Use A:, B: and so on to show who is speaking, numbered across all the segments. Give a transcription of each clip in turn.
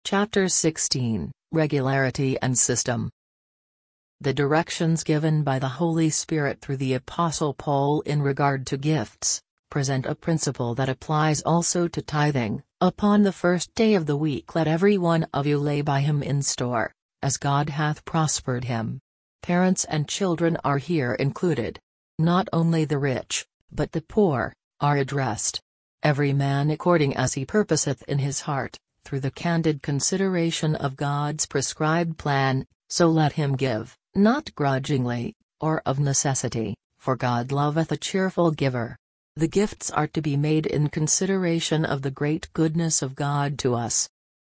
A: Chapter 16, Regularity and System. The directions given by the Holy Spirit through the Apostle Paul in regard to gifts present a principle that applies also to tithing. Upon the first day of the week let every one of you lay by him in store, as God hath prospered him. Parents and children are here included. Not only the rich, but the poor, are addressed. Every man according as he purposeth in his heart, through the candid consideration of God's prescribed plan, so let him give, not grudgingly, or of necessity, for God loveth a cheerful giver. The gifts are to be made in consideration of the great goodness of God to us.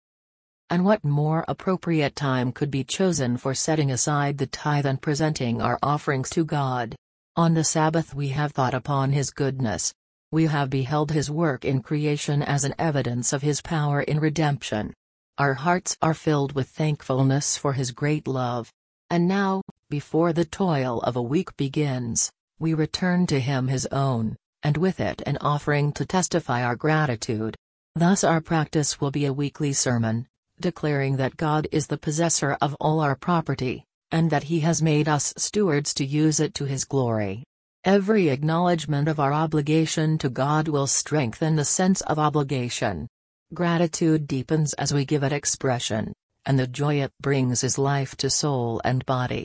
A: And what more appropriate time could be chosen for setting aside the tithe and presenting our offerings to God? On the Sabbath we have thought upon His goodness. We have beheld His work in creation as an evidence of His power in redemption. Our hearts are filled with thankfulness for His great love. And now, before the toil of a week begins, we return to Him His own, and with it an offering to testify our gratitude. Thus our practice will be a weekly sermon, declaring that God is the possessor of all our property, and that He has made us stewards to use it to His glory. Every acknowledgement of our obligation to God will strengthen the sense of obligation. Gratitude deepens as we give it expression, and the joy it brings is life to soul and body.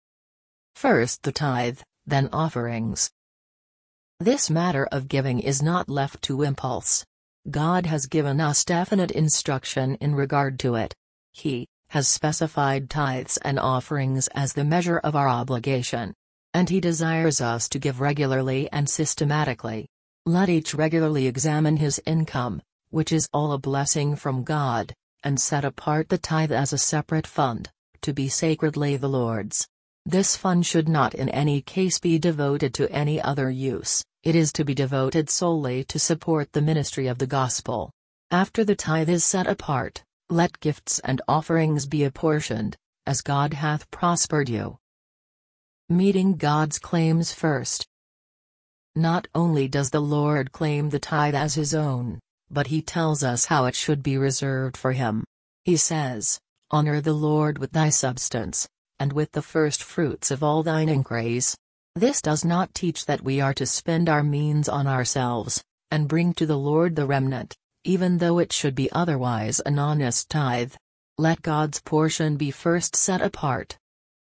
A: First the tithe, then offerings. This matter of giving is not left to impulse. God has given us definite instruction in regard to it. He has specified tithes and offerings as the measure of our obligation. And He desires us to give regularly and systematically. Let each regularly examine his income, which is all a blessing from God, and set apart the tithe as a separate fund, to be sacredly the Lord's. This fund should not in any case be devoted to any other use, it is to be devoted solely to support the ministry of the gospel. After the tithe is set apart, let gifts and offerings be apportioned, as God hath prospered you. Meeting God's claims first. Not only does the Lord claim the tithe as His own, but He tells us how it should be reserved for Him. He says, "Honor the Lord with thy substance, and with the first fruits of all thine increase." This does not teach that we are to spend our means on ourselves, and bring to the Lord the remnant, even though it should be otherwise an honest tithe. Let God's portion be first set apart.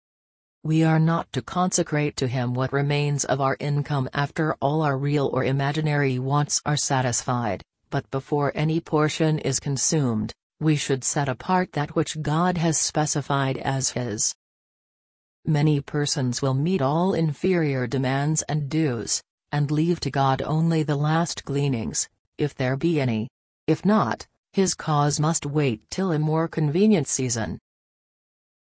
A: We are not to consecrate to Him what remains of our income after all our real or imaginary wants are satisfied, but before any portion is consumed, we should set apart that which God has specified as His. Many persons will meet all inferior demands and dues, and leave to God only the last gleanings, if there be any. If not, His cause must wait till a more convenient season.